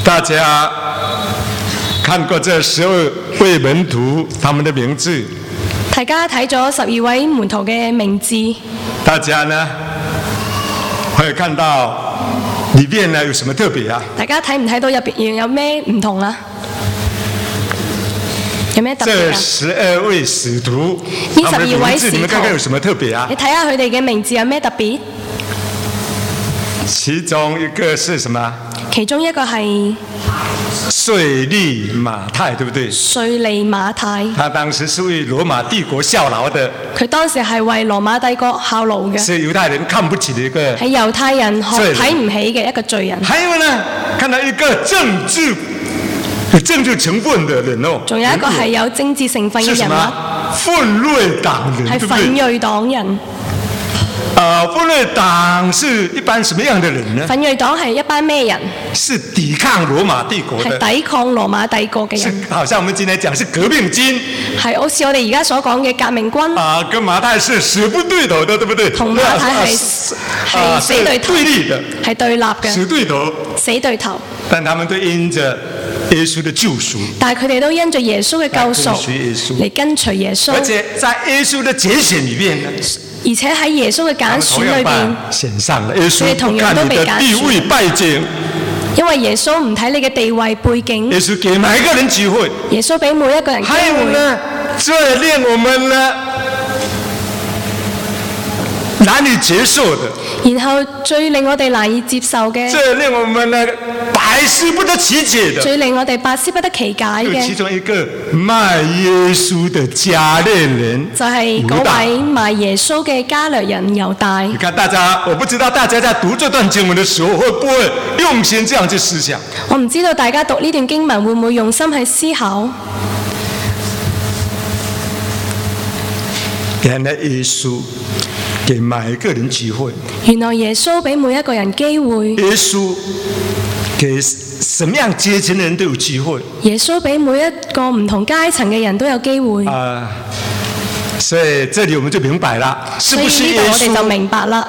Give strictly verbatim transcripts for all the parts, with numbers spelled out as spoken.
大家看过这十二位门徒他们的名字？ 大家睇咗十二位門徒嘅名字， 大家呢會看到裏面呢有什麼特別啊？ 大家睇唔睇到入邊有咩唔同啊？有咩特別啊？ 這十二位使徒， 呢十二位使徒， 你們看看有什麼特別啊？ 你睇下佢哋嘅名字有咩特別？ 其中一個是什麼？ 其中一個係稅吏馬太，對不對？ 稅吏馬太， 他當時是為羅馬帝國效勞的。 佢當時係為羅馬帝國效勞嘅。 是猶太人看不起的一個。 係猶太人睇唔起嘅一個罪人。 還有呢，看到一個政治有政治成分的人哦。 仲有一個係有政治成分嘅人物。 奮銳黨人， 係奮銳黨人。 啊，奮銳黨是一般什麼樣的人呢？ 奮銳黨係一班咩人？ 是抵抗羅馬帝國的。 係抵抗羅馬帝國嘅人。 好像我們今天講是革命軍。 係好似我哋而家所講嘅革命軍。 啊，跟馬太是死不對頭的，對不對？ 同馬太係係死對頭。對立的。係對立嘅。 死對頭。 死對頭。 但他們都因着耶穌的救贖。但係佢哋都因着耶穌嘅救贖嚟跟隨耶穌。 而且在耶穌的揀選裏面呢。 而且喺耶穌嘅揀選裏邊， 佢哋同樣都被揀選。因為耶穌唔睇你嘅地位背景， 耶穌給每一個人機會。 耶穌俾每一個人機會。 還有呢，最令我們呢難以接受的。 然後最令我哋難以接受嘅， 最令我們呢百思不得其解的， 最令我哋百思不得其解嘅， 其中一個賣耶穌的加略人， 就係嗰位賣耶穌嘅加略人猶大。 你看大家，我不知道大家在讀這段經文的時候，會不會用心這樣去思想？ 我唔知道大家讀呢段經文會唔會用心去思考？ 原來耶穌給每一個人機會。 原來耶穌俾每一個人機會。 耶穌給什麼樣階層的人都有機會。 耶穌俾每一個唔同階層嘅人都有機會。 啊，所以這裡我們就明白了，是不是耶穌？ 所以呢度我哋就明白啦。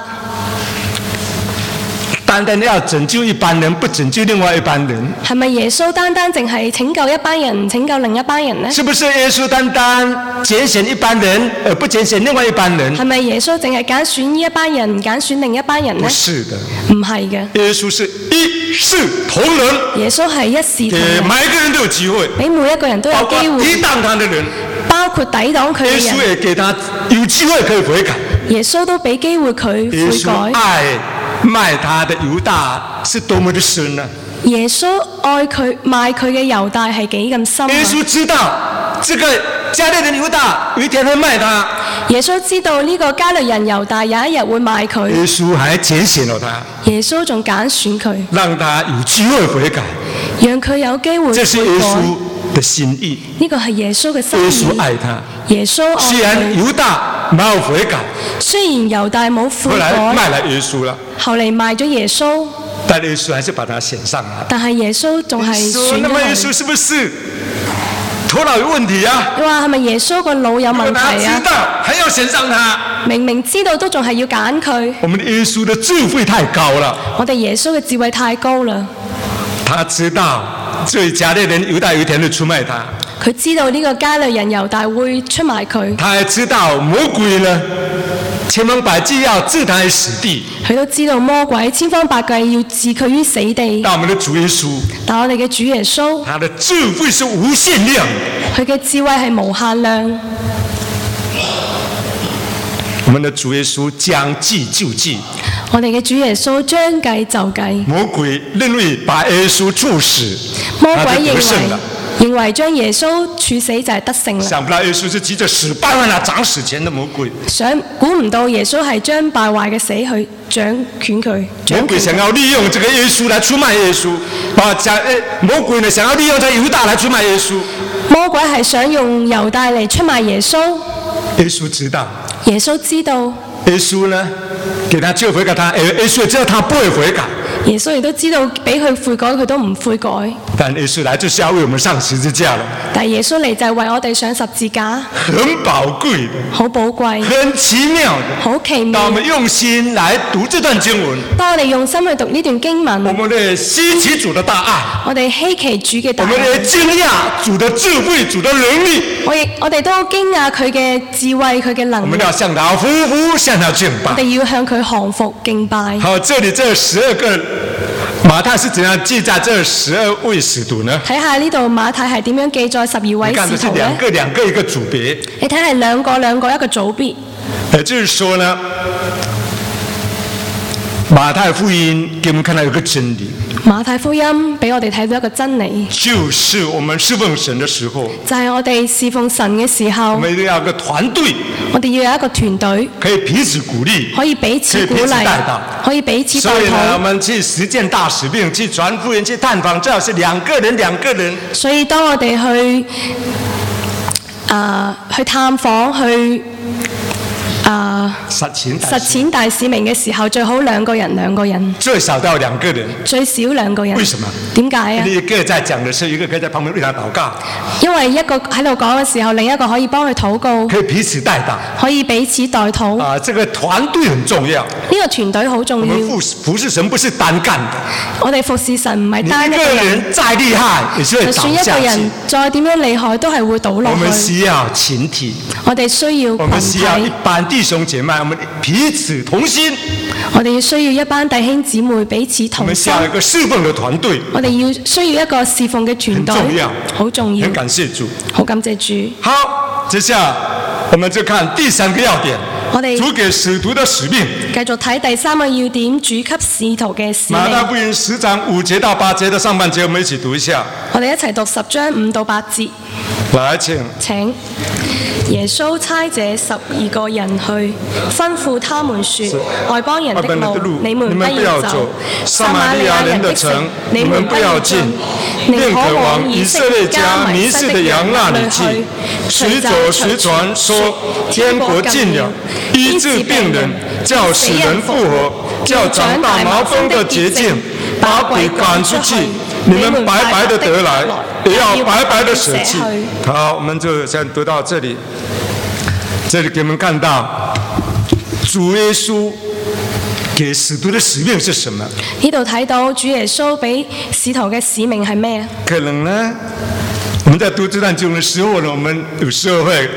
單單要拯救一班人，不拯救另外一班人。 係咪耶穌單單淨係拯救一班人，唔拯救另一班人呢？ 是不是耶穌單單揀選一班人，而不揀選另外一班人？ 係咪耶穌淨係揀選呢一班人，唔揀選另一班人呢？ 不是的， 唔係嘅。 耶穌是一視同仁。 耶穌係一視同仁， 給每一個人都有機會， 俾每一個人都有機會。 抵擋他的人， 包括抵擋佢嘅人。 耶穌也給他有機會可以悔改。 耶穌都俾機會佢悔改。 耶穌愛賣他的猶大是多麼的深呢？ 耶穌愛佢賣佢嘅猶大係幾咁深啊？ 耶穌知道這個加略人猶大有一天會賣他。 耶穌知道呢個加略人猶大有一日會賣佢。 耶穌還揀選了他。 耶穌仲揀選佢， 讓他有機會悔改， 讓佢有機會悔改。 這是耶穌的心意。 呢個係耶穌嘅心意。 耶穌愛他。 耶穌愛佢。 雖然猶大沒有悔改， 雖然猶大冇悔改， 後來賣了耶穌了。 後嚟賣咗耶穌， 但耶穌還是把他選上了。 但係耶穌仲係選咗佢。 那麼耶穌是不是頭腦有問題啊？ 你話係咪耶穌個腦有問題啊？ 知道還要選上他， 明明知道都仲係要揀佢。 我們的耶穌的智慧太高了。 我哋耶穌嘅智慧太高啦。 他知道，所以加略人猶大有一天會出賣他。 佢知道呢個加略人猶大會出賣佢。 他還知道魔鬼呢，千方百計要置他於死地。 佢都知道魔鬼千方百計要置佢於死地。 但我們的主耶穌， 但我哋嘅主耶穌， 他的智慧是無限量。 佢嘅智慧係無限量。 我們的主耶穌將計就計。 我哋嘅主耶穌將計就計。 魔鬼認為把耶穌處死， 魔鬼認為認為將耶穌處死就係得勝啦。 想不到耶穌是急着使敗壞那掌死權的魔鬼。 想估唔到耶穌係將敗壞嘅死去掌權佢。 魔鬼想要利用這個耶穌來出賣耶穌，啊，將誒魔鬼呢想要利用這猶大來出賣耶穌。 魔鬼係想用猶大嚟出賣耶穌。 耶穌知道。 耶穌知道。 耶穌呢，給他機會悔改，他耶穌也知道他不會悔改。 耶穌亦都知道俾佢悔改，佢都唔悔改。 但耶穌來就是要為我們上十字架了。 但係耶穌嚟就係為我哋上十字架， 很寶貴的， 好寶貴， 很奇妙的， 好奇妙。 當我們用心來讀這段經文， 當我哋用心去讀呢段經文， 我們的稀奇主的大愛， 我哋稀奇主嘅大愛， 我們的驚訝主的智慧、主的能力， 我亦我哋都驚訝佢嘅智慧、佢嘅能力。 我們要向他匍匐，向他敬拜。 我哋要向佢降服敬拜。 好，這裡這十二個馬太是怎樣記載這十二位使徒呢？ 睇下呢度馬太係點樣記載十二位使徒呢？ 兩個兩個一個組別。 你睇係兩個兩個一個組別。 也就是說呢，馬太福音給我們看到有個真理。 馬太福音俾我哋睇到一個真理， 就是我們侍奉神的時候， 就係我哋侍奉神嘅時候， 我們一定要有一個團隊， 我哋要有一個團隊， 可以彼此鼓勵， 可以彼此鼓勵，可以彼此帶所以呢，我領。 們去實踐大使命，去傳福音，去探訪，最好是兩個人兩個人。 所以當我哋去啊、呃、去探訪去。啊！ 實踐實踐大使命嘅時候，最好兩個人兩個人， 最少都要兩個人， 最少兩個人。 為什麼？ 點解啊？ 一個在講的時候，一個可以在旁邊為他禱告。 因為一個喺度講嘅時候，另一個可以幫佢禱告， 可以彼此代禱， 可以彼此代禱。 啊，這個團隊很重要。 呢個團隊好重要。 我們服服侍神不是單幹的。 我哋服侍神唔係單一個人。 一個人再厲害，也是會倒下去。 就算一個人再點樣厲害，都係會倒落去。 我們需要群體。 我哋需要群體。 我們需要一班弟兄姐妹，我們彼此同心。 我哋需要一班弟兄姊妹彼此同心。 我們需要一個侍奉的團隊。 我哋要需要一個侍奉嘅團隊。 很重要， 好重要。 很感謝主。 好感謝主。 好，接下我們就看第三個要點。 我哋主給使徒的使命。 繼續睇第三個要點，主給使徒嘅使命。 馬太福音十章五節到八節的上半節，我們一起讀一下。 我哋一齊讀十章五到八節。 來，請。 請。耶穌差這十二個人去，吩咐他們說：外邦人的路，你們不要走；撒瑪利亞人的城，你們不要進。寧可往以色列家迷失的羊那裡去。隨走隨傳說，天國近了，醫治病人，叫死人復活，叫長大麻風的潔淨，把鬼趕出去。你們白白的得來，也要白白的捨棄。 好，我們就先讀到這裡。這裡給我們看到主耶穌給使徒的使命是什麼？ 呢度睇到主耶穌俾使徒嘅使命係咩？ 可能呢，我們在讀這段經文的時候呢，我們有時候會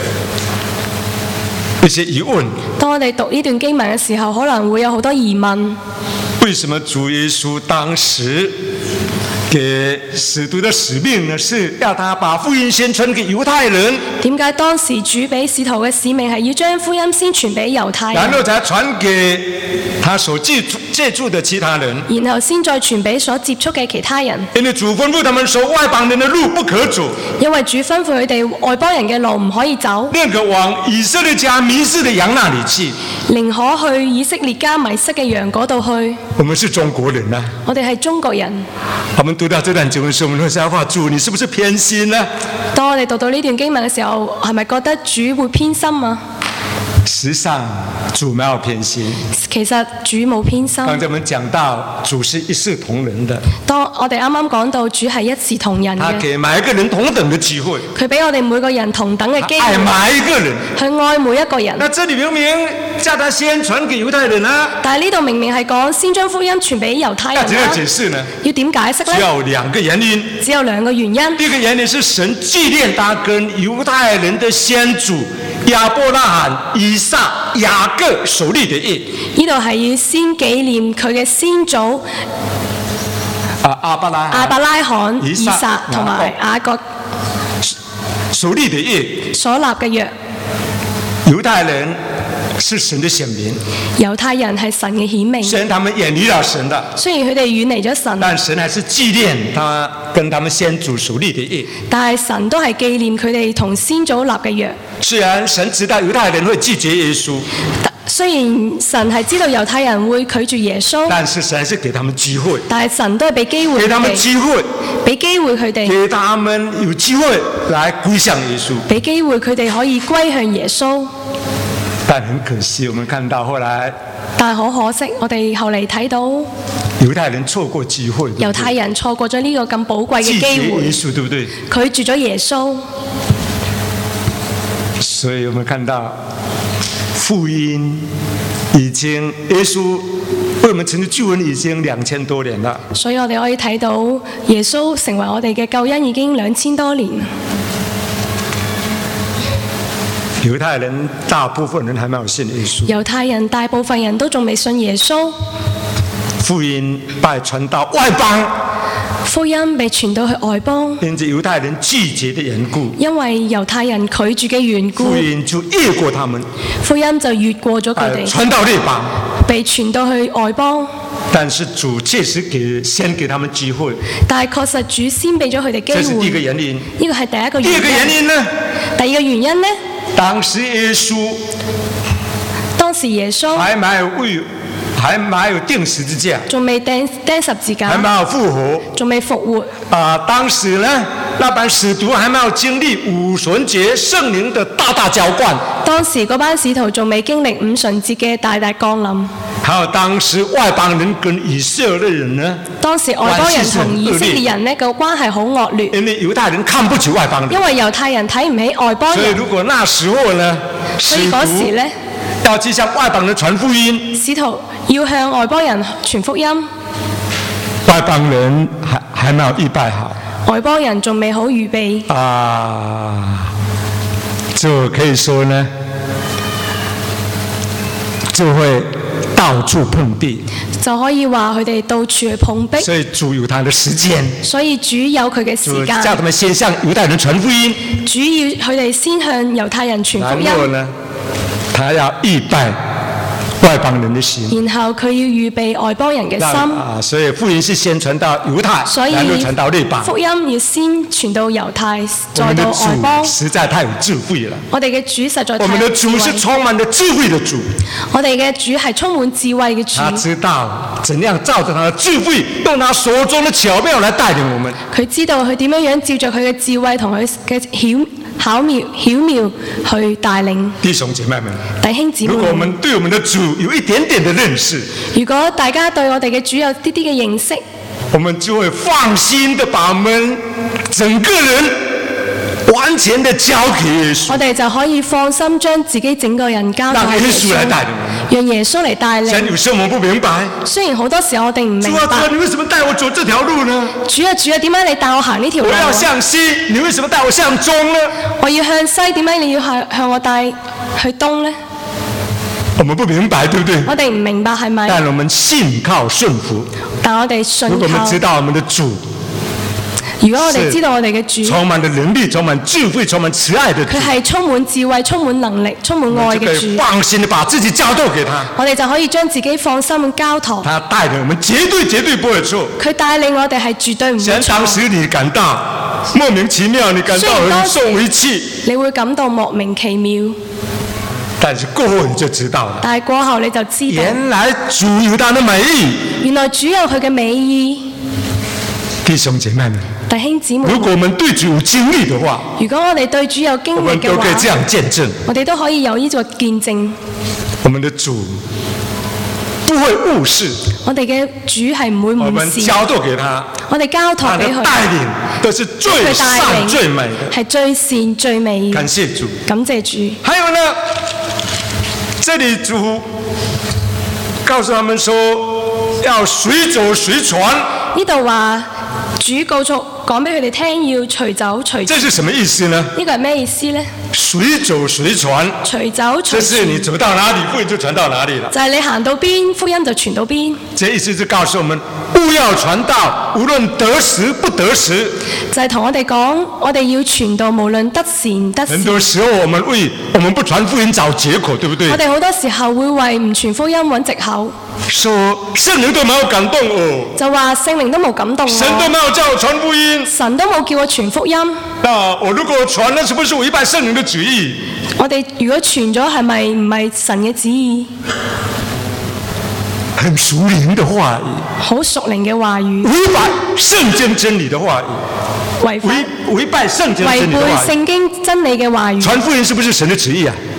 有些疑問。 當我哋讀呢段經文嘅時候，可能會有好多疑問。 為什麼主耶穌當時給使徒的使命呢，是要他把福音先傳給猶太人？ 點解當時主俾使徒嘅使命係要將福音先傳俾猶太人， 然後才傳給他所接觸接觸的其他人， 然後先再傳俾所接觸嘅其他人？ 因為主吩咐他們說，外邦人的路不可走， 因為主吩咐佢哋外邦人嘅路唔可以走， 寧可往以色列家迷失的羊那裡去， 寧可去以色列家迷失嘅羊嗰度去。 我們是中國人啊， 我哋係中國人。 我們讀到這段經文時，我們會想話：主，你是不是偏心呢？ 當我哋讀到呢段經文嘅時候，係咪覺得主會偏心啊？ 實際上，主沒有偏心。 其實主冇偏心。 剛才我們講到，主是一視同仁的。 當我哋啱啱講到主係一視同仁嘅， 他給每一個人同等的機會。 佢俾我哋每個人同等嘅機會。 愛每一個人。 去愛每一個人。 那這裡明明叫他先傳給猶太人啊。 但係呢度明明係講先將福音傳俾猶太人啊。 要點樣解釋呢？ 要點解釋呢？ 只有兩個原因。 只有兩個原因。 第一個原因是神紀念他跟猶太人的先祖亞伯拉罕、以撒、雅各所立的約。 呢度係要先紀念佢嘅先祖啊，亞伯拉亞伯拉罕、以撒撒同埋雅各所立的約。 所立嘅約。 猶太人是神的選民， 猶太人係神嘅顯明。 雖然他們遠離了神的， 雖然佢哋遠離咗神， 但神還是紀念他跟他們先祖所立的約。 但係神都係紀念佢哋同先祖立嘅約。 雖然神知道猶太人會拒絕耶穌， 雖然神係知道猶太人會拒絕耶穌， 但是神是給他們機會， 但係神都係俾機會， 給他們機會， 俾機會佢哋， 給他們有機會來歸向耶穌， 俾機會佢哋可以歸向耶穌。 但很可惜，我們看到後來， 但係好可惜，我哋後嚟睇到猶太人錯過機會， 猶太人錯過咗呢個咁寶貴嘅機會， 拒絕耶穌，對不對？ 拒絕咗耶穌。 所以我們看到福音已經，耶穌為我們成就救恩已經兩千多年了。 所以我哋可以睇到耶穌成為我哋嘅救恩已經兩千多年。 猶太人大部分人還沒有信耶穌。 猶太人大部分人都仲未信耶穌。 福音被傳到外邦。 福音被傳到去外邦， 因為猶太人拒絕的緣故， 因為猶太人拒絕嘅緣故， 福音就越過他們， 福音就越過咗佢哋， 傳到列邦， 被傳到去外邦。 但是主確實給先給他們機會， 但係確實主先俾咗佢哋機會。 這是第一個原因。 呢個係第一個原因。 第二個原因呢？ 第二個原因呢？ 當時耶穌， 當時耶穌還沒有為。還沒有釘十字架， 仲未釘釘十字架， 還沒有復活， 仲未復活。 啊、呃，當時呢，那班使徒還沒有經歷五旬節聖靈的大大澆灌。 當時嗰班使徒仲未經歷五旬節嘅大大降臨。 還有當時外邦人跟以色列人呢？ 當時外邦人同以色列人呢個關係好惡劣。 因為猶太人看不起外邦人。 因為猶太人睇唔起外邦人。 所以如果那時候呢， 所以嗰時呢， 要去向外邦人傳福音， 使徒要向外邦人傳福音， 外邦人還還沒有預備好， 外邦人仲未好預備啊，就可以說呢，就會到處碰壁， 就可以話佢哋到處去碰壁。 所以主有他的時間， 所以主有佢嘅時間， 叫他們先向猶太人傳福音， 主要佢哋先向猶太人傳福音。 然後呢，他要預備外邦人的心， 然後佢要預備外邦人嘅心。 啊，所以福音是先傳到猶太，然後傳到列邦。 福音要先傳到猶太，再到外邦。 實在太有智慧了。 我哋嘅主實在太有智慧。 我們的主是充滿了智慧的主。 我哋嘅主係充滿智慧嘅主。 他知道怎樣照着他的智慧，用他手中的巧妙來帶領我們。 佢知道佢點樣樣照着佢嘅智慧同佢嘅巧巧妙巧妙去帶領。 弟兄姐妹們， 弟兄姊妹， 如果我們對我們的主有一點點的認識， 如果大家對我哋嘅主有啲啲嘅認識， 我們就會放心的把我們整個人完全的交給耶穌。 我哋就可以放心將自己整個人交俾耶穌， 讓耶穌來帶領我們， 讓耶穌嚟帶領。 雖然有時候我們不明白， 雖然好多時候我哋唔明白。 主啊，主啊，你為什麼帶我走這條路呢？ 主啊，主啊，點解你帶我行呢條路？ 我要向西，你為什麼帶我向中呢？ 我要向西，點解你要向向我帶去東呢？ 我們不明白，對不對？ 我哋唔明白係咪？ 但我們信靠順服。 但我哋信靠。 如果我們知道我們的主， 如果我哋知道我哋嘅主， 充滿的能力、充滿智慧、充滿慈愛的主， 佢係充滿智慧、充滿能力、充滿愛嘅主， 放心的把自己交託給他， 我哋就可以將自己放心咁交託。 他帶領我們絕對絕對不會錯。 佢帶領我哋係絕對唔會錯。 雖然當時你感到莫名其妙，你感到很受委屈， 你會感到莫名其妙。 但是過後你就知道了。 但係過後你就知道， 原來主有他的美意。 原來主有佢嘅美意。 弟兄姐妹們， 弟兄姊妹， 如果我們對主有經歷的話， 如果我哋對主有經歷嘅話， 我們都可以這樣見證。 我哋都可以有呢個見證。 我們的主不會誤事。 我哋嘅主係唔會誤事。 我們交託給他， 我哋交託俾佢， 帶領都是最善最美的， 係最善最美。 感謝主， 感謝主。還有呢，這裡主告訴他們說，要隨走隨傳。 呢度話主告訴講俾佢哋聽，要隨走隨傳。 這是什麼意思呢？ 呢個係咩意思呢？ 隨走隨傳， 隨走隨傳， 就是你走到哪裡，福音就傳到哪裡了。 就係你行到邊，福音就傳到邊。 這意思就告訴我們，務要傳道，無論得時不得時。 就係同我哋講，我哋要傳道，無論得時得時。 很多時候，我們為我們不傳福音找藉口，對不對？ 我哋好多時候會為唔傳福音揾藉口。 說聖靈都沒有感動哦， 就話聖靈都冇感動我， 神都沒有叫我傳福音， 神都冇叫我傳福音。 那我如果傳，那是不是違背聖靈的旨意？ 我哋如果傳咗，係咪唔係神嘅旨意？ 很屬靈的話語， 好屬靈嘅話語， 違背聖經真理的話語，違違背聖經真理的話語， 違背聖經真理嘅話語。 傳福音是不是神的旨意啊？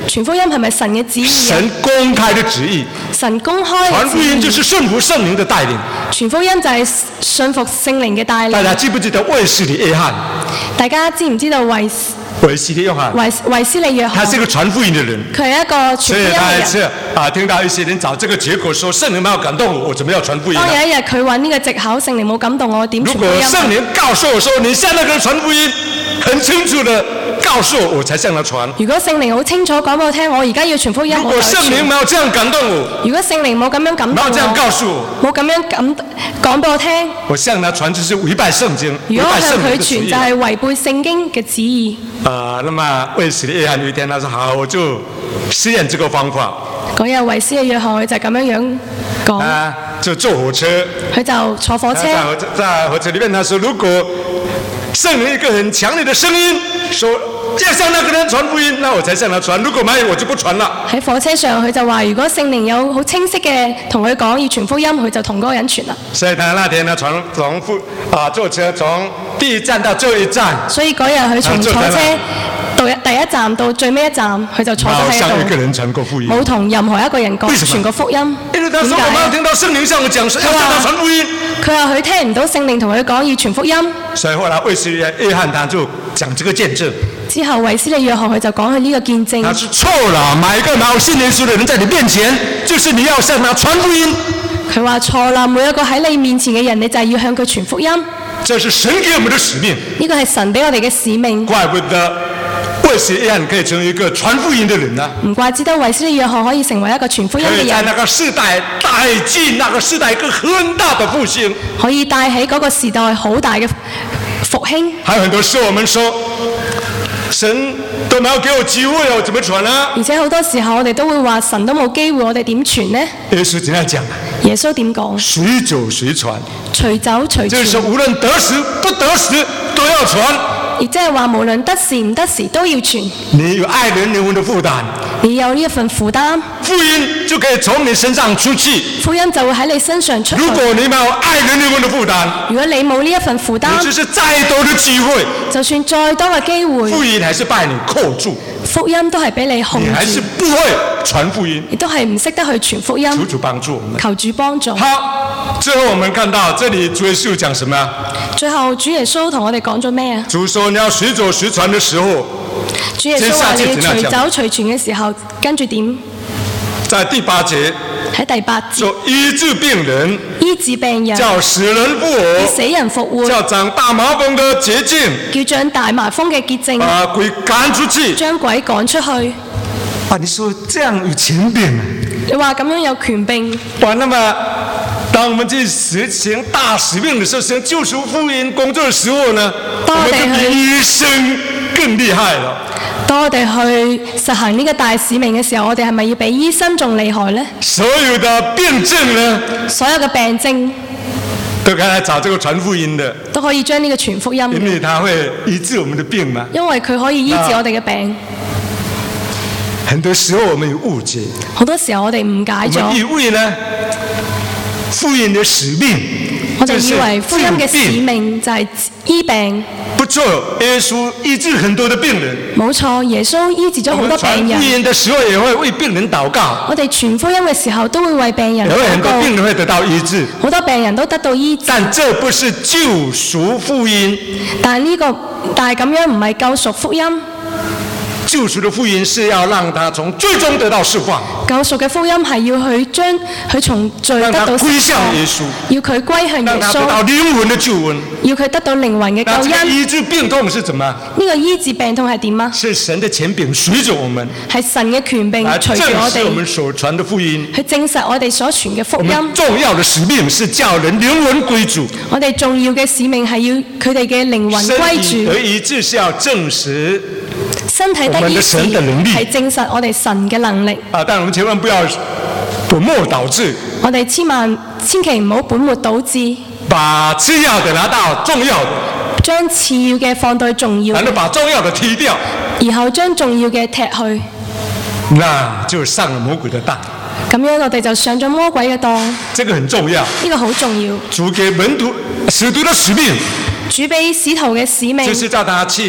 傳福音係咪神嘅旨意？ 神公開的旨意。 神公開傳福音就是順服聖靈的帶領。 傳福音就係信服聖靈嘅帶領。 大家記不記得衛斯理約翰？ 大家知唔知道衛衛斯理約翰？ 衛衛斯理約翰， 他是一個傳福音的人。 佢係一個傳福音嘅人。 所以他一次啊，聽到一些人找這個結果說，聖靈沒有感動我，我怎麼要傳福音？ 當有一日佢揾呢個藉口，聖靈冇感動我，點傳福音？ 如果聖靈告訴我說，你向那個人傳福音，很清楚的告訴我，我才向他傳。 如果聖靈好清楚講俾我聽，我而家要傳福音， 如果聖靈沒有這樣感動我， 如果聖靈冇咁樣感動我， 沒有這樣告訴我， 冇咁樣感講俾我聽， 我向他傳就是違背聖經， 如果向佢傳就係違背聖經嘅旨意。 啊，那麼衛斯理約翰有一天，他說：好，我就試驗這個方法。 嗰日衛斯理約翰佢就咁樣樣講， 啊，就坐火車， 佢就坐火車， 在火車在火車裏面，他說：如果聖靈一個很強烈的聲音說要向那個人傳福音，那我才向他傳；如果沒有，我就不傳了。喺火車上，佢就話：如果聖靈有好清晰嘅同佢講要傳福音，佢就同嗰個人傳啦。 所以他那天呢，從從富啊坐車從第一站到最後一站。所以嗰日佢從坐車到第一站到最尾一站，佢就坐咗喺度。 冇向一個人傳過福音。 冇同任何一個人講傳過福音。 因為他說我沒有聽到聖靈向我講，說要向他傳福音。 佢話佢聽唔到聖靈同佢講要傳福音。 所以後來衛斯理約翰他就講這個見證。 之後衛斯理約翰佢就講佢呢個見證。 他是錯了，買一個拿信耶穌的人在你面前，就是你要向他傳福音。 佢話錯啦，每一個喺你面前嘅人，你就係要向佢傳福音。 這是神給我們的使命。 呢個係神俾我哋嘅使命。 怪不得衛斯理約翰可以成為一個傳福音的人呢？ 唔怪之得衛斯理約翰可以成為一個傳福音嘅人。 可以在那個世代帶進那個世代一個很大的復興。 可以帶起嗰個時代好大嘅復興。還有很多時候我們說，神都沒有給我機會，我怎麼傳呢？ 而且好多時候我哋都會話神都冇機會，我哋點傳呢？ 耶穌點樣講？ 耶穌點講？ 隨走隨傳。 隨走隨傳。 就是無論得時不得時都要傳。 亦即係話無論得時唔得時都要傳。 你有愛人靈魂的負擔。 你有呢一份負擔。 福音就可以從你身上出去。 福音就會喺你身上出去。 如果你沒有愛人靈魂的負擔， 如果你冇呢一份負擔， 你就是再多的機會， 就算再多嘅機會， 福音還是被你扣住。 福音都係俾你控住。 你還是不會傳福音。 亦都係唔識得去傳福音。 求主幫助我們。 求主幫助。 好，最後我們看到這裡主耶穌講什麼？ 最後主耶穌同我哋講咗咩啊？ 主說你要隨走隨傳的時候， 主耶穌話你隨走隨傳嘅時候，跟住點？ 在第八節。 喺第八節。 說醫治病人。 醫治病人。 叫死人復活。 叫死人復活。 叫長大麻風的潔淨。 叫長大麻風嘅潔淨。 把鬼趕出去。 將鬼趕出去。 啊，你說這樣有權柄啊？ 你話咁樣有權柄。 哇，那麼當我們去實行大使命的時候，實行救贖福音工作的時候呢，我們就比醫生更厲害了。 當我哋去實行呢個大使命嘅時候，我哋係咪要比醫生仲厲害呢？ 所有的病症呢？ 所有嘅病症都可以來找這個傳福音的， 都可以將呢個傳福音。 因為他會醫治我們的病嘛。 因為佢可以醫治我哋嘅病。 很多時候我們有誤解。 好多時候我哋誤解咗。 我們以為呢，福音的使命， 我哋以為福音嘅使命就係醫病。 不錯，耶穌醫治很多的病人。 冇錯，耶穌醫治咗好多病人。 傳福音的時候也會為病人禱告。 我哋傳福音嘅時候都會為病人禱告。 也會很多病人會得到醫治。 好多病人都得到醫治。 但這不是救贖福音。 但呢個，但係咁樣唔係救贖福音。 救贖的福音是要讓他從最終得到釋放。 救贖嘅福音係要佢將佢從罪得到釋放。讓他歸向耶穌。要佢歸向耶穌。 讓他得到靈魂的救恩。 要佢得到靈魂嘅救恩。 那醫治病痛是怎麼？ 呢個醫治病痛係點啊？ 是神的權柄隨着我們。 係神嘅權柄隨住我哋。 來證實我們所傳的福音。 去證實我哋所傳嘅福音。 我們重要的使命是叫人靈魂歸主。 我哋重要嘅使命係要佢哋嘅靈魂歸主。 身體得醫治是要證實。 身體得醫治係證實我哋神嘅能力。 啊！但係我們千萬不要本末倒置。 我哋千萬千祈唔好本末倒置。 把次要的拿到重要的。 將次要嘅放到重要。 然後把重要的踢掉。 然後將重要嘅踢去。 那就上了魔鬼的當。 咁樣我哋就上咗魔鬼嘅當。 這個很重要。 呢個好重要。 主給門徒使徒的使命。 主俾使徒嘅使命。 就是叫他去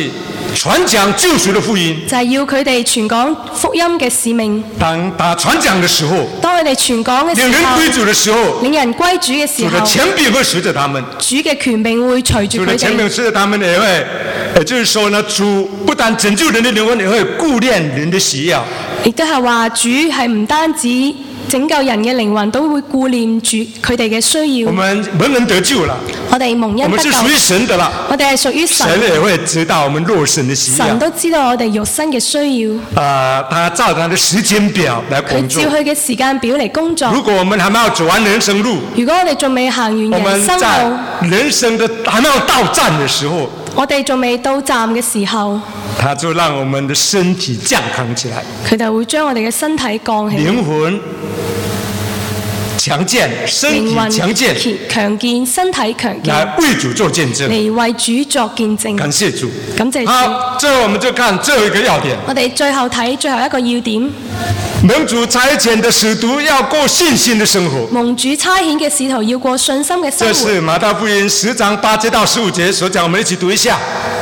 傳講救贖的福音， 就係要佢哋傳講福音嘅使命。 當他傳講的時候， 當佢哋傳講嘅時候， 領人歸主的時候， 領人歸主嘅時候， 主的權柄會隨着他們， 主嘅權柄會隨住佢哋。 主的權柄隨着他們也會，也就是說呢，主不但拯救人的靈魂，也會顧念人的需要。 亦都係話主係唔單止拯救人嘅靈魂，都會顧念住佢哋嘅需要。 我們蒙恩得救了， 我哋蒙恩得救， 我們是屬於神的啦。 我哋係屬於神， 神也會知道我們肉身的需要。 神都知道我哋肉身嘅需要。 啊、呃，他照他的時間表來工作。 佢照佢嘅時間表嚟工作。 如果我們還沒有走完人生路， 如果我哋仲未行完人生路， 我們在人生的還沒有到站的時候， 我哋仲未到站嘅時候， 他就讓我們的身體健康起來。 佢就會將我哋嘅身體降起來。 靈魂強健，身體強健， 強健，身體強健， 來為主做見證， 嚟為主作見證。 感謝主， 感謝主。 好，最後我們就看最後一個要點。 我哋最後睇最後一個要點。 蒙主差遣的使徒要過信心的生活。 蒙主差遣嘅使徒要過信心嘅生活。 這是馬太福音十章八節到十五節所講，我們一起讀一下。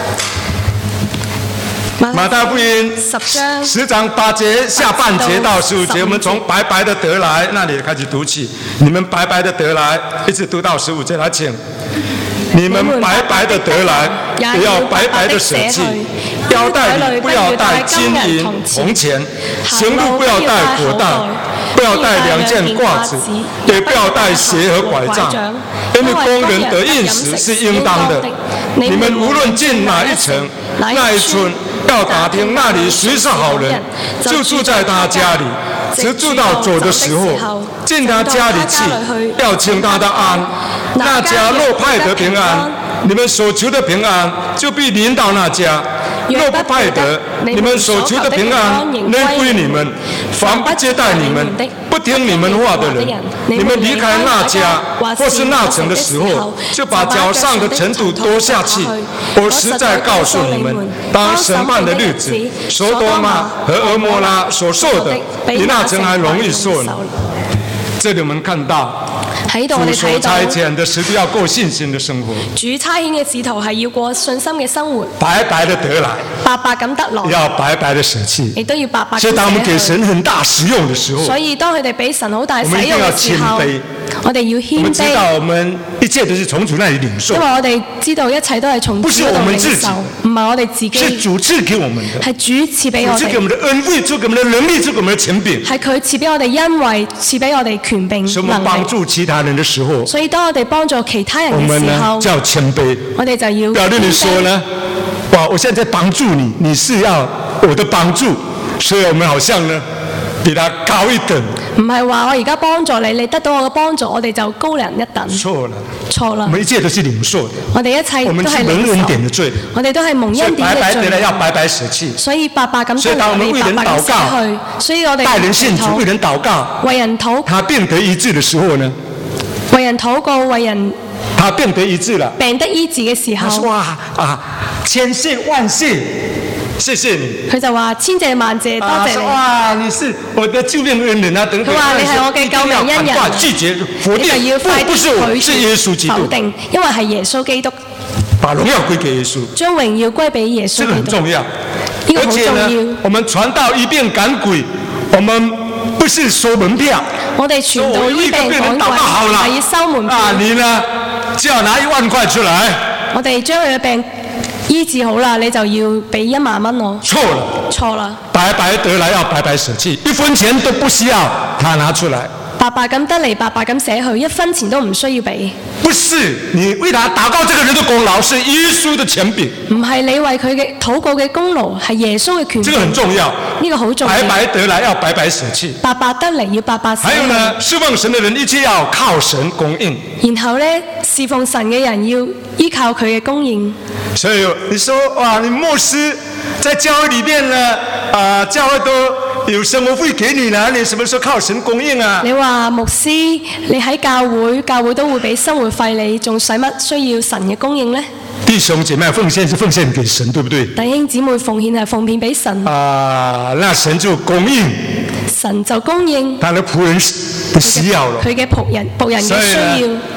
馬太福音十章十章八節下半節到十五節，我們從白白的得來那裡開始讀起。你們白白的得來，一直讀到十五節，來請。你們白白的得來，也要白白的捨棄。腰帶裡不要帶金銀銅錢，行路不要帶裹帶，不要帶兩件褂子，也不要帶鞋和拐杖，因為工人得飲食是應當的。你們無論進哪一城，那一村，要打聽那裡誰是好人，就住在他家裡。直住到走的時候，進他家裡去，要請他的安。那家若派得平安，你們所求的平安就必臨到那家；若不派得，你們所求的平安仍歸你們。凡不接待你們、不聽你們話的人，你們離開那家或是那城的時候，就把腳上的塵土拖下去。我實在告訴你們，當審判的日子，所多瑪和蛾摩拉所受的，比那城還容易受呢。這裡我們看到。 喺度我哋睇到主差遣的使徒要過信心的生活。 主差遣嘅使徒係要過信心嘅生活。 白白的得來， 白白咁得來， 要白白的捨棄， 亦都要白白。 所以當我們給神很大使用的時候， 所以當佢哋俾神好大使用嘅時候，我哋要謙卑。 我們知道我們一切都是從主那裡領受， 因為我哋知道一切都係從主嗰度領受，唔係我哋自己。 是主賜給我們的， 係主賜俾我哋。 主賜給我們的恩惠，賜給我們的能力，賜給我們的權柄。 係佢賜俾我哋恩惠，賜俾我哋權柄能力。 所以我們幫助其他人的時候， 所以當我哋幫助其他人嘅時候， 叫謙卑。 我哋就要表弟你說呢？哇！我現在在幫助你，你是要我的幫助，所以我們好像呢比他高一等。 唔係話我而家幫助你，你得到我嘅幫助，我哋就高人一等。 錯了， 錯了。 我們一切都是領受的。 我哋一切都係領受。 我們是蒙恩典的罪。 我哋都係蒙恩典嘅罪。 白白得來要白白捨棄。 所以白白咁得來，你白白咁捨去。所以我哋帶人信主，為人禱告， 為人禱。 他病得醫治的時候呢？ 為人禱告，為人。 他病得醫治了。 病得醫治嘅時候。 他說：哇啊，千謝萬謝。謝謝你。 佢就話千謝萬謝，多謝你。 哇！你是我的救命恩人啊！等等。 佢話你係我嘅救命恩人。 拒絕否定， 你就要快啲拒絕耶穌基督。 否定，因為係耶穌基督。 把榮耀歸給耶穌。 將榮耀歸俾耶穌基督。 這個很重要。 呢個好重要。 我們傳道醫病趕鬼，我們不是收門票。 我哋傳道醫病趕鬼係要收門票。 啊，你呢就要拿一萬塊出來。 我哋將佢嘅病醫治好啦，你就要俾一萬蚊我。 錯了， 錯啦！ 白白得來要白白捨棄，一分錢都不需要他拿出來。 白白咁得嚟，白白咁捨去，一分錢都唔需要俾。 不是你為他禱告這個人的功勞，是耶穌的權柄。 唔係你為佢嘅禱告嘅功勞，係耶穌嘅權柄。 這個很重要。 呢個好重要。 白白得來要白白捨棄。 白白得嚟要白白捨棄。 還有呢，侍奉神的人一切要靠神供應。然後呢，侍奉神嘅人要依靠佢嘅供應。 所以你說哇，你牧師在教會裏面呢，啊、呃，教會都有生活費給你啦，你什麼時候靠神供應啊？ 你話牧師，你喺教會，教會都會俾生活費你，仲使乜需要神嘅供應呢？ 弟兄姐妹，奉獻是奉獻給神，對不對？ 弟兄姊妹，奉獻係奉獻俾神。 啊，那神就供應。 神就供應。 他的僕人的需要咯。 佢嘅僕人僕人嘅需要。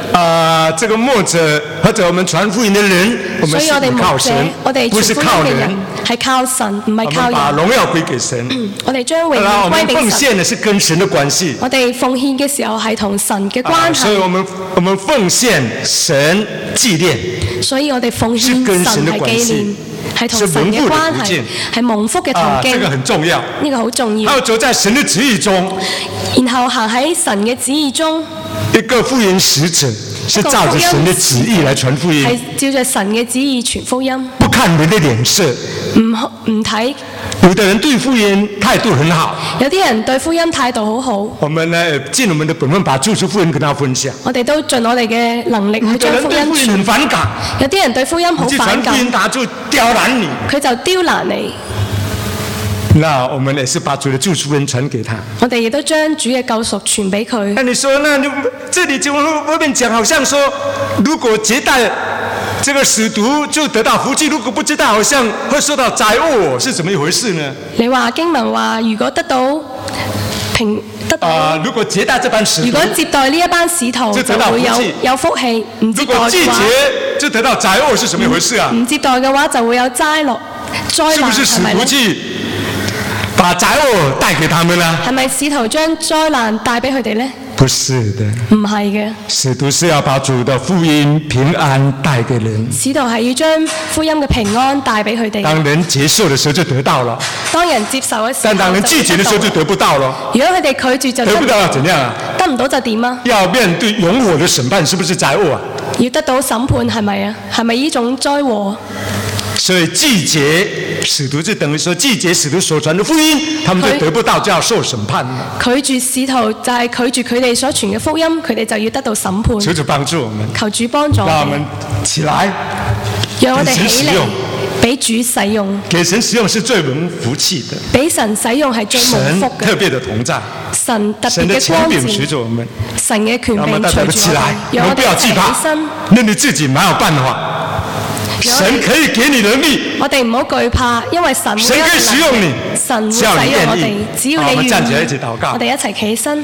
啊、呃，这个牧者或者我們傳福音的人，我們是靠神，不是靠人， 係靠神，唔係靠人。 把榮耀歸給神。 嗯、我哋將榮耀歸俾神。 奉獻呢是跟神的關係。 我哋奉獻嘅時候係同神嘅關係。啊、 所以我們我們奉獻神紀念。 所以我哋奉獻神係紀念。係同神嘅關係，係蒙福嘅途徑。 啊，這個很重要。 呢個好重要。 還有走在神的旨意中， 然後行喺神嘅旨意中。 一個福音使者是照着神的旨意來傳福音， 係照着神嘅旨意傳福音。 不看人的臉色， 唔唔睇。 有的人對福音態度很好， 有啲人對福音態度好好。 我們呢盡我們的本分，把祝福福音跟他分享。 我哋都盡我哋嘅能力去將福音傳。有人對福音很反感，有啲人對福音好反感。 你傳福音，他就刁難你， 佢就刁難你。 那我們也是把主的祝福福音傳給他。 我哋亦都將主嘅救贖傳俾佢。 那你說，那你這裡就外面講，好像說，如果接待這個使徒就得到福氣，如果不接待，好像會受到災禍，是怎麼一回事呢？ 你話經文話，如果得到平得到， 啊、呃，如果接待這班使徒， 如果接待呢一班使徒就會有有福氣，唔接待嘅話， 如果季節就得到災禍，是什麼一回事啊？ 唔接待嘅話就會有災落災難， 是不是使徒去把災禍帶給他們呢？ 係咪使徒將災難帶俾佢哋呢？ 不是的， 唔係嘅。 使徒是要把主的福音平安帶給人。 使徒係要將福音嘅平安帶俾佢哋。 當人接受嘅時候就得到了。 當人接受嘅時候， 但當人拒絕嘅時候就得不到了。 如果佢哋拒絕就得不到要怎樣啊？ 得唔到就點啊？ 要面對永火的審判，是不是災禍啊？ 要得到審判係咪啊？係咪呢種災禍？ 所以拒絕使徒就等於說拒絕使徒所傳的福音，他們就得不到，就要受審判。 拒絕使徒就係拒絕佢哋所傳嘅福音，佢哋就要得到審判。 求主幫助我們， 求主幫助我們。 讓我們起來， 讓我哋起嚟，俾主使用。 給神使用是最蒙福氣的。 俾神使用係最蒙福嘅。 神特別的同在。 神特別嘅光照。 神的權柄隨着我們。 神嘅權柄隨住我哋。 讓我們不要懼怕，那你自己沒有辦法。神可以給你能力， 我哋唔好懼怕，因為神會神可以使用你， 神會使用我哋，只要你願意。 我們站起來一起禱告， 我哋一齊起身。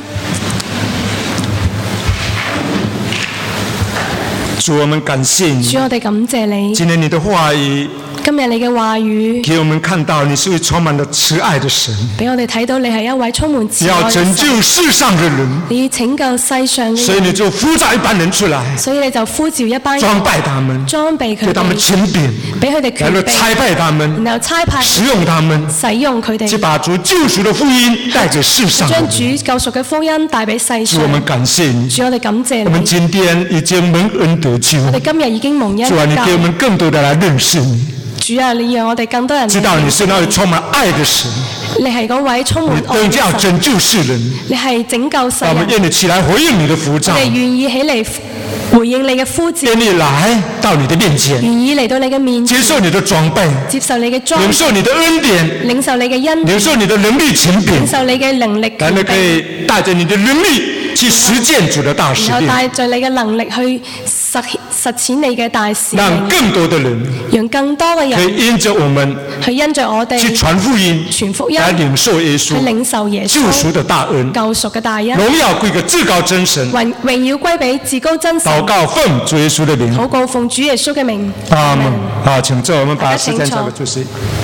主，我們感謝你， 主，我哋感謝你。 今天你的話語。 今日你嘅話語， 給我們看到你是位充滿了慈愛的神。 俾我哋睇到你係一位充滿慈愛嘅神。 要拯救世上的人。 你要拯救世上嘅人。 所以你就呼召一班人出來。 所以你就呼召一班人。 裝備他們。 裝備佢哋。 給他們權柄。 俾佢哋權柄。 然後差派他們。 然後差派。 使用他們。 使用佢哋。 去把主救贖的福音帶給世上。 將主救贖嘅福音帶俾世上。 主，我們感謝你。 主，我哋感謝你。 我們今天已經蒙恩得救。 我哋今日已經蒙恩得救。 主啊，你給我們更多的來認識你。 主啊，你讓我哋更多人知道你是那位充滿愛的神。 你係嗰位充滿愛嘅神。 你要拯救世人。 你係拯救世人。 我們願你起來回應你的呼召。 我哋願意起嚟回應你嘅呼召。 願你來到你的面前。 願意嚟到你嘅面前。 接受你的裝備。 接受你嘅裝備。 領受你的恩典。 領受你嘅恩典。 領受你的能力權柄。 領受你嘅能力權柄。 然後可以帶着你的能力去實踐主的大使命。 然後帶着你嘅能力去實實踐你嘅大使命。 讓更多的人。 讓更多嘅人。 可以因着我們。 去因着我哋。 去傳福音。 傳福音。 來領受耶穌。 去領受耶穌。 救贖的大恩。 救贖嘅大恩。 榮耀歸給至高真神。 榮榮耀歸俾至高真神。 禱告奉主耶穌的名。 禱告奉主耶穌嘅名。 阿門。好，請坐，我們把時間交給主席。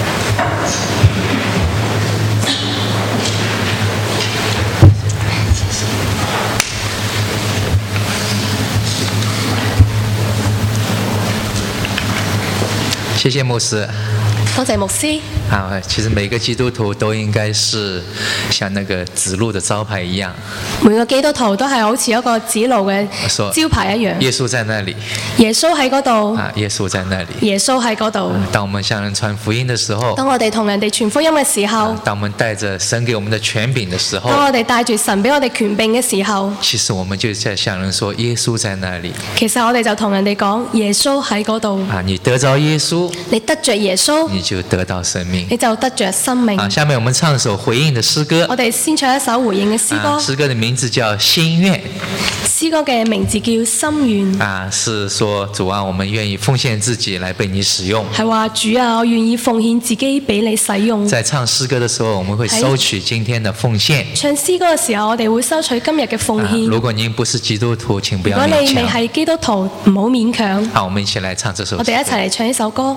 謝謝牧師。 多謝牧師。 啊，其實每個基督徒都應該是像那個指路的招牌一樣。 每個基督徒都係好似一個指路嘅招牌一樣。 耶穌在那裡。 耶穌喺嗰度。 啊，耶穌在那裡。 耶穌喺嗰度。 當我們向人傳福音的時候。 當我哋同人哋傳福音嘅時候。 當我們帶着神給我們的權柄的時候。 當我哋帶住神俾我哋權柄嘅時候。 其實我們就在向人說耶穌在那裡。 其實我哋就同人哋講耶穌喺嗰度。 啊，你得着耶穌。 你得着耶穌。 你就得到生命。 命。 你就得着生命。 啊，下面我們唱一首回應的詩歌。 我哋先唱一首回應嘅詩歌。 啊，詩歌的名字叫《心願》。 詩歌嘅名字叫《心願》。 啊，是說主啊，我們願意奉獻自己來被你使用。 係話主啊，我願意奉獻自己俾你使用。 在唱詩歌的時候，我們會收取今天的奉獻。 唱詩歌嘅時候，我哋會收取今日嘅奉獻。 啊，如果您不是基督徒，請不要勉強。 如果你未係基督徒，唔好勉強。 好，我們一起來唱這首詩歌。 我哋一齊嚟唱呢首歌。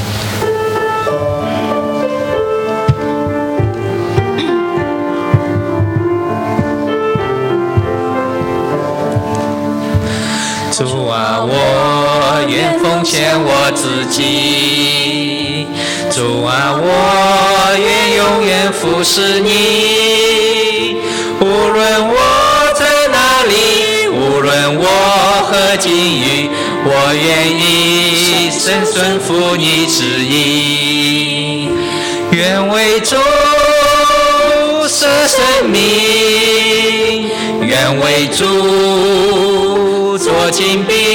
主啊，我願奉獻我自己。主啊，我願永遠服侍你。無論我在哪裡，無論我何境遇，我願一生順服你旨意。願為主捨生命，願為主做精兵，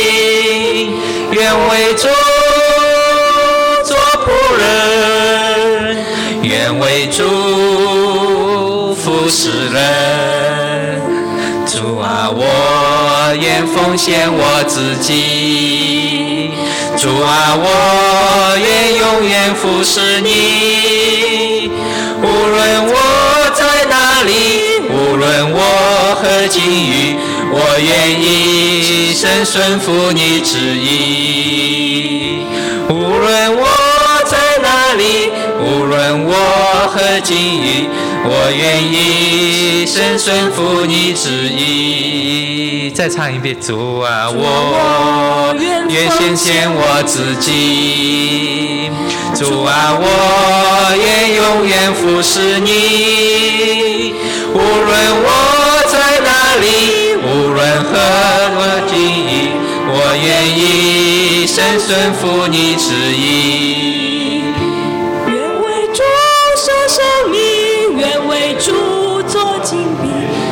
願為主做僕人，願為主服侍人。主啊，我願奉獻我自己。主啊，我願永遠服侍你。無論我在哪裡，無論我何境遇，我願一生順服你旨意。無論我在哪裡，無論我何境遇，我願一生順服你旨意。再唱一遍，主啊，我願獻獻我自己。主啊，我願永遠服侍你。無論我在哪裡，無論何境遇，我願一生順服你旨意。 願為主捨生命，願為主做精兵，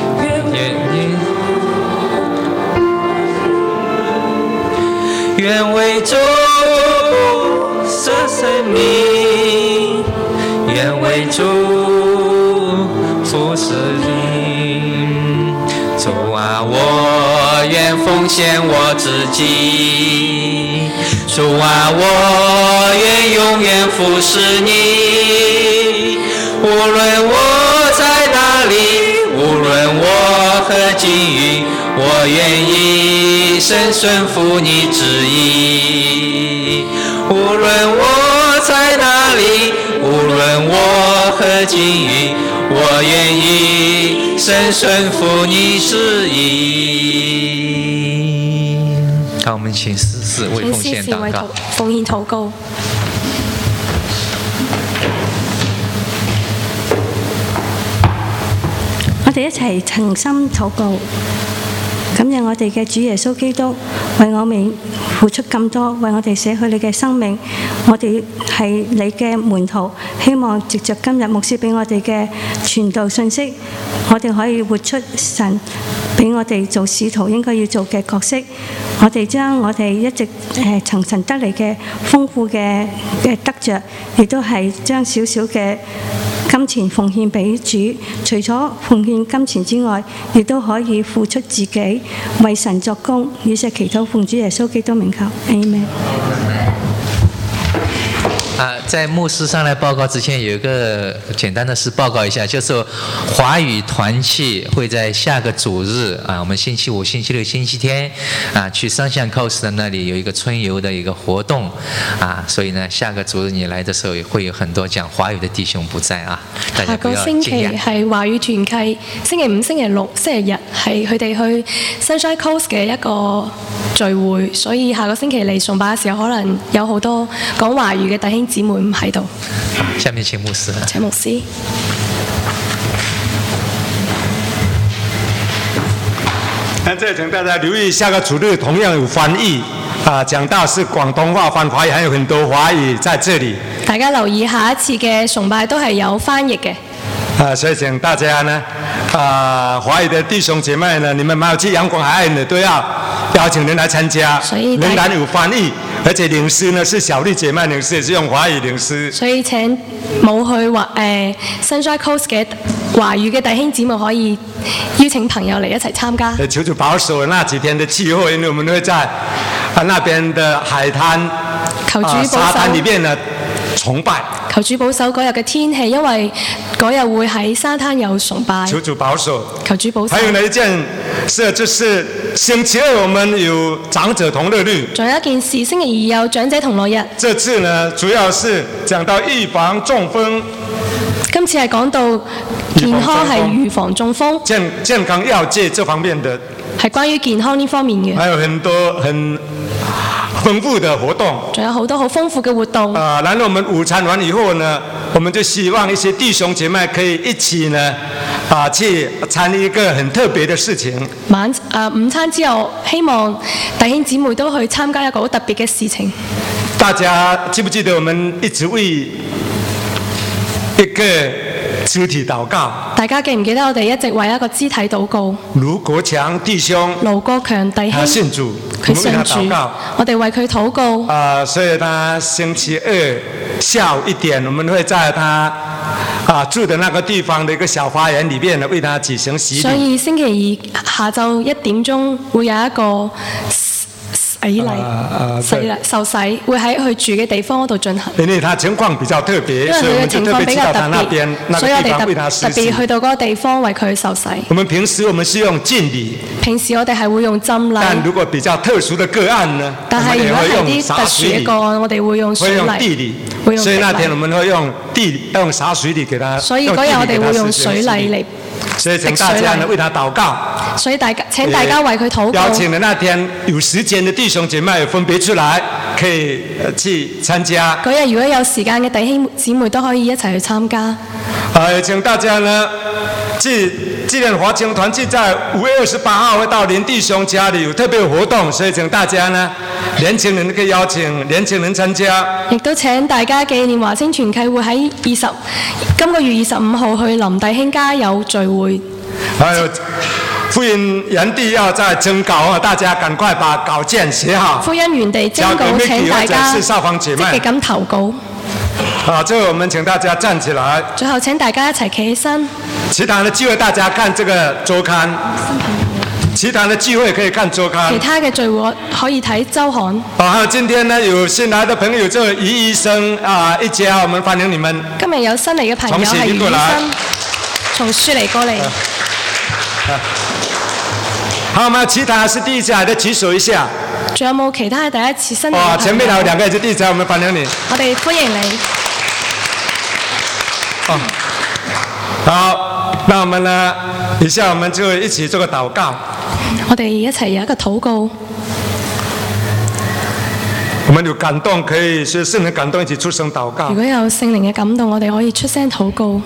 願為主捨生命，願為主服侍你。主啊，我願奉獻我自己。主啊，我願永遠服侍你。無論我在哪裡，無論我何境遇，我願一生順服你旨意。無論我在哪裡，無論我何境遇，我願一生順服你旨意。好，我們請司事為奉獻禱告。 奉獻禱告。 我哋一齊誠心禱告，感謝我哋嘅主耶穌基督為我哋付出咁多，為我哋捨去你嘅生命。我哋係你嘅門徒，希望藉着今日牧師俾我哋嘅傳道信息，我哋可以活出神俾我哋做使徒應該要做嘅角色。我哋將我哋一直誒從神得嚟嘅豐富嘅嘅得着，亦都係將少少嘅金錢奉獻俾主。除咗奉獻金錢之外，亦都可以付出自己為神作工。以上祈禱奉主耶穌基督名求，阿們。 啊，在牧師上來報告之前，有一個簡單的事報告一下，就是華語團契會在下個主日啊，我們星期五、星期六、星期天啊，去雙向 coast 的那裡有一個春遊的一個活動啊，所以呢，下個主日你來的時候，會有很多講華語的弟兄不在啊，大家不要驚訝。下個星期係華語團契，星期五、星期六、星期日係佢哋去 Sunshine Coast 嘅一個聚會，所以下個星期嚟崇拜嘅時候，可能有好多講華語嘅弟兄姊妹唔喺度。 下面請牧師。 請牧師。 那這請大家留意，下個主日同樣有翻譯啊，講道是廣東話翻華語，還有很多華語在這裡。 大家留意下一次嘅崇拜都係有翻譯嘅。 啊，所以請大家呢，啊，華語的弟兄姐妹呢，你們沒有去陽光海岸的都要邀請人來參加，仍然有翻譯。 而且領詩呢是小麗姐妹領詩，也是用華語領詩。 所以請冇去華誒 Sunshine Coast 嘅華語嘅弟兄姊妹可以邀請朋友嚟一齊參加。 求主保守那幾天的氣候，因為我們會在啊那邊的海灘、 求主保守、 啊、沙灘裏面呢崇拜。 求主保守嗰日嘅天氣，因為嗰日會喺沙灘有崇拜。 求主保守。 求主保守。 還有呢一件事，就是星期二我們有長者同樂日。 仲有一件事，星期二有長者同樂日。 這次呢，主要是講到預防中風。 今次係講到健康係預防中風。 健健康藥劑這方面的。 係關於健康呢方面嘅。 還有很多很豐富的活動， 仲有好多好豐富嘅活動。 啊，然後我們午餐完以後呢，我們就希望一些弟兄姐妹可以一起呢，啊，去參與一個很特別的事情。 晚啊午餐之後，希望弟兄姊妹都去參加一個好特別嘅事情。 大家記不記得我們一直為一個肢體禱告？ 大家記唔記得我哋一直為一個肢體禱告？ 盧國強弟兄， 盧國強弟兄， 信主， 佢信主，我哋為佢禱告。 啊，所以他星期二下午一點，我們會在他啊住的那個地方的一個小花園裏面呢，為他舉行洗禮。所以星期二下晝一點鐘會有一個洗禮、洗禮、受洗，會喺佢住嘅地方嗰度進行。 因為他情況比較特別， 因為佢嘅情況比較特別，所以我哋特特別去到嗰個地方為佢受洗。 我們平時我們是用浸禮， 平時我哋係會用浸禮。 但如果比較特殊的個案呢？ 但係如果係啲特殊嘅個案，我哋會用水禮。 會用地禮，所以那天我們會用地用灑水禮給他。 所以嗰日我哋會用水禮嚟。 所以請大家呢為他禱告。 所以大家請大家為佢禱告。 邀請的那天有時間的弟兄姐妹分別出來，可以去參加。 嗰日如果有時間嘅弟兄姊妹都可以一齊去參加。 誒，請大家呢，既既然華青團契在五月二十八號會到林弟兄家裏有特別活動，所以請大家呢，年輕人可以邀請年輕人參加。 亦都請大家紀念華青團契會喺二十今個月二十五號去林弟兄家有聚會。 還有福音園地要再徵稿啊！大家趕快把稿件寫好。 福音園地徵稿，請大家積極咁投稿。 好，最後我們請大家站起來。 最後請大家一齊企起身。 其他的聚會大家看這個週刊。其他的聚會可以看週刊。 其他嘅聚會可以睇週刊。 啊，還有今天呢有新來的朋友，就余醫生啊一家，我們歡迎你們。 今日有新嚟嘅朋友係余醫生，從雪梨過嚟。 好嗎？其他是第一次來的舉手一下。 仲有冇其他第一次新嚟嘅朋友？ 哇，前面還有兩個也是第一次，我們歡迎你。 我哋歡迎你。 哦，好，那我們呢，以下我們就一起做個禱告。 我哋一齊有一個禱告。 我們有感動，可以是聖靈感動，一起出聲禱告。 如果有聖靈嘅感動，我哋可以出聲禱告。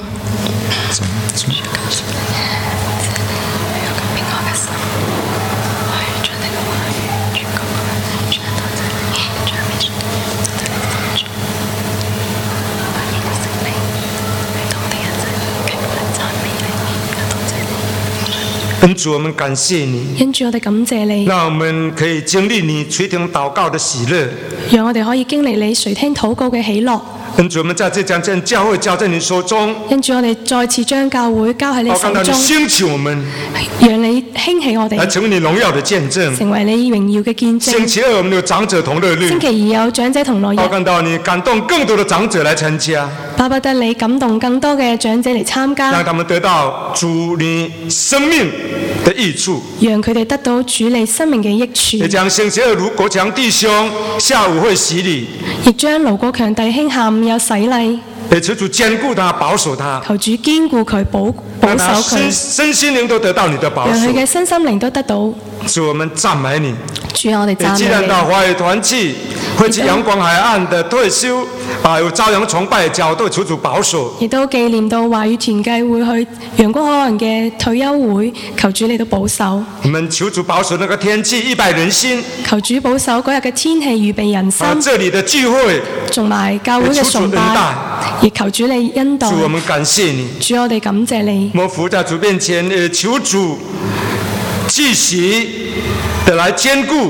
恩主，我們感謝你。 恩主，我哋感謝你。 讓我們可以經歷你垂聽禱告的喜樂。 讓我哋可以經歷你垂聽禱告嘅喜樂。 恩主，我們再次將這教會交在你手中。 恩主，我哋再次將教會交喺你手中。 我感到你興起我們， 讓你興起我哋， 來成為你榮耀的見證， 成為你榮耀嘅見證。 星期二我們有長者同樂日， 星期二有長者同樂日。 我感到你感動更多的長者來參加， 巴不得你感動更多嘅長者嚟參加， 讓他們得到主你生命的益處， 讓佢哋得到主你生命嘅益處。 也將星期二盧國強弟兄下午會洗禮， 亦將盧國強弟兄下午有洗禮。 也求主堅固他，保守他。 求主堅固佢，保保守佢。 身心靈都得到你的保守。 讓佢嘅身心靈都得到。 主，我們讚美你。 主，我哋讚美你。 既然到華語團契，會去陽光海岸的退休，啊，有朝陽崇拜教都求主保守。 亦都紀念到華語團契會去陽光海岸嘅退休會，求主你都保守。 我們求主保守那個天氣，預備人心。 求主保守嗰日嘅天氣，預備人心。 啊，這裡的聚會， 同埋教會嘅崇拜，亦求主你恩待。 主，我們感謝你。 主，我哋感謝你。 我伏在主面前，求主繼續的來堅固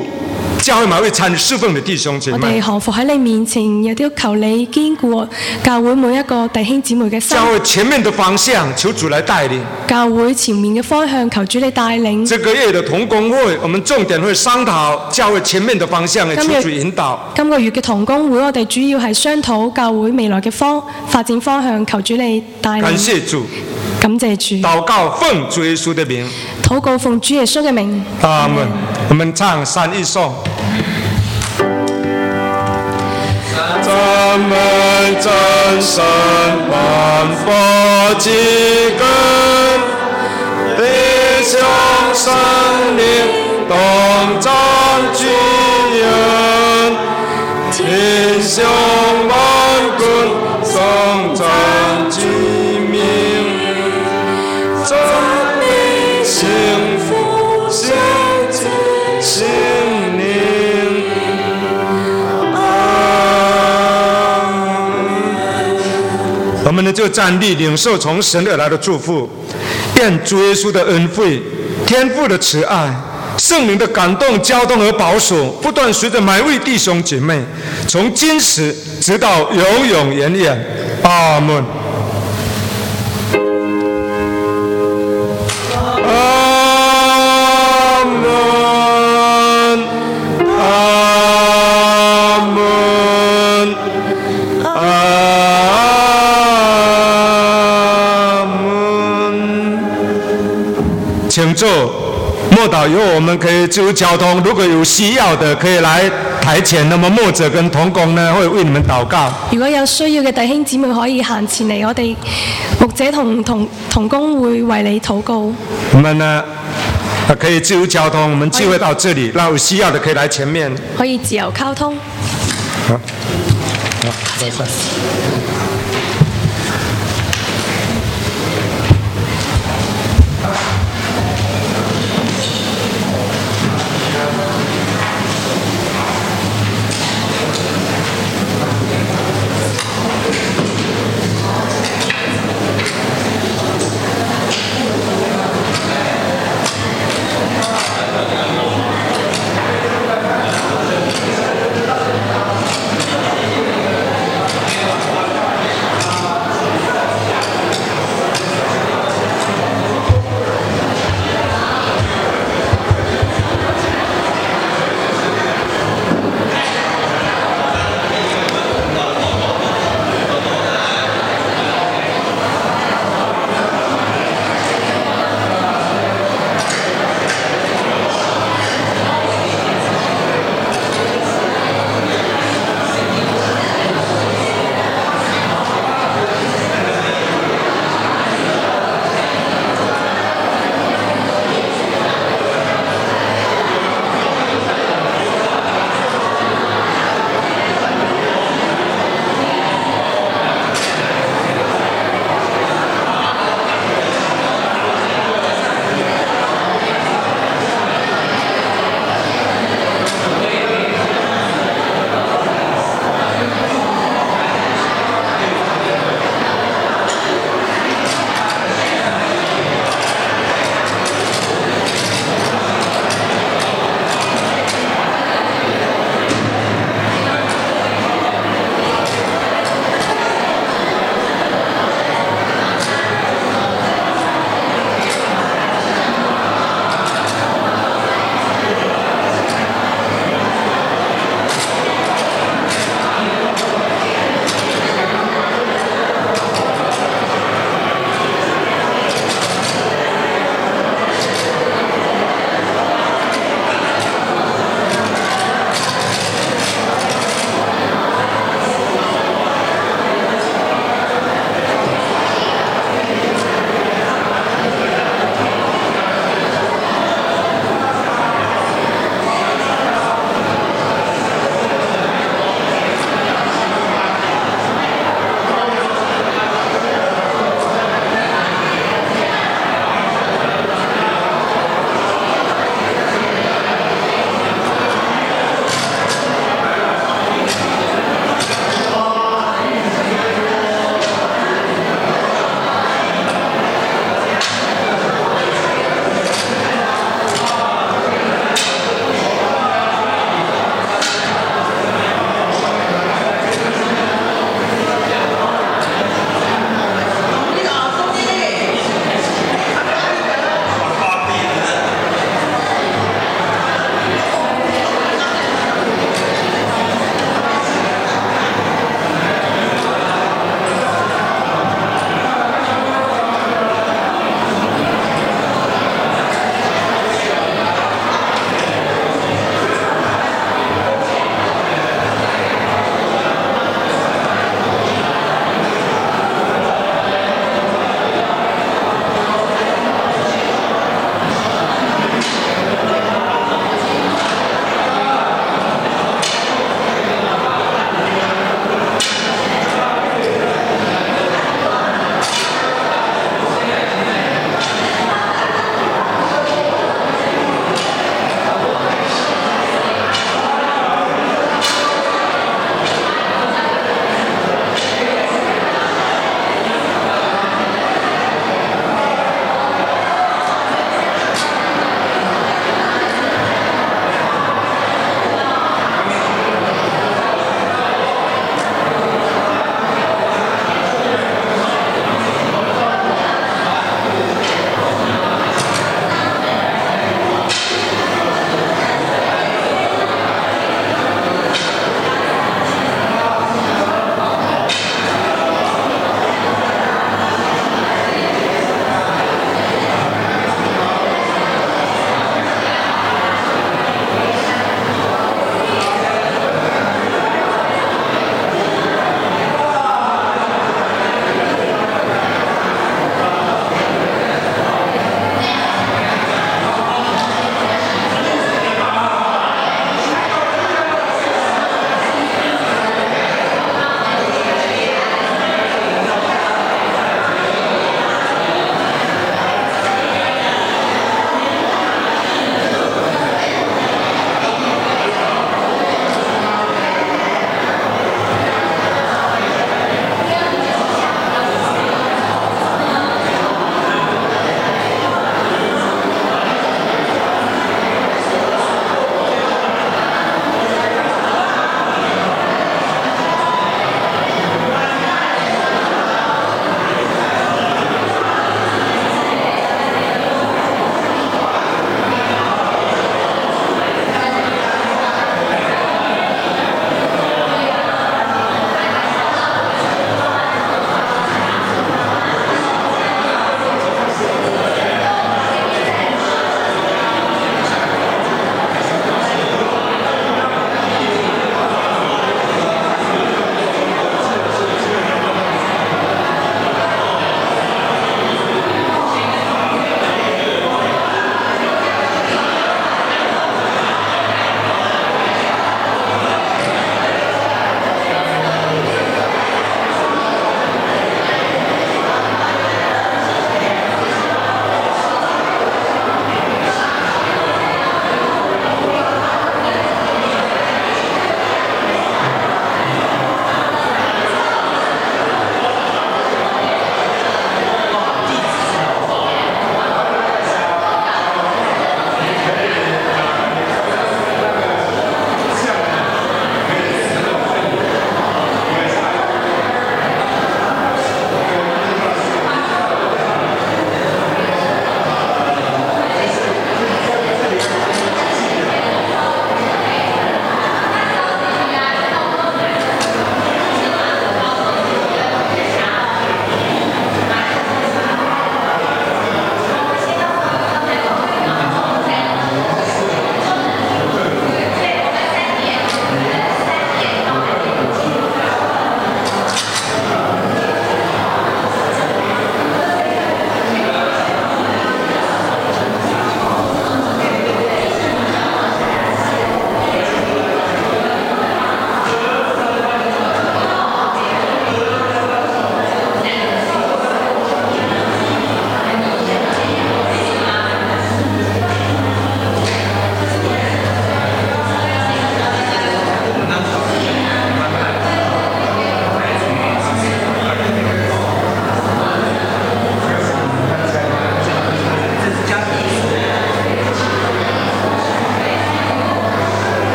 教會每位參與侍奉的弟兄姐我妹， 哋降服喺你面前，亦都求你堅固教會每一個弟兄姊妹嘅心。 教會前面的方向，求主來帶領。 教會前面嘅方向，求主你帶領。 這個月的同工會，我們重點會商討教會前面的方向，嘅求主引導。 今個月嘅同工會，我哋主要係商討教會未來嘅方發展方向，求主你帶領。 感謝主， 感謝主。 禱告奉主耶穌的名。 禱告奉主耶穌嘅名。 阿門。我們唱三一頌。咱們真神萬佛之根，弟兄生靈同掌巨人，天兄萬軍總掌居民，讚美幸福相接心靈。我們呢就站立領受從神而來的祝福，願主耶穌的恩惠、天父的慈愛、聖靈的感動、交通和保守，不斷隨着每位弟兄姐妹，從今時直到永永遠遠。阿門。阿門。阿門。请坐，默祷以后我們可以自由交通，如果有需要的可以來台前，那麼牧者跟同工呢會為你們禱告。 如果有需要嘅弟兄姊妹可以行前嚟，我哋牧者同同同工會為你禱告。 我們呢可以自由交通，我們聚會到這裡，那有需要的可以來前面。 可以自由溝通。 好，好，謝謝。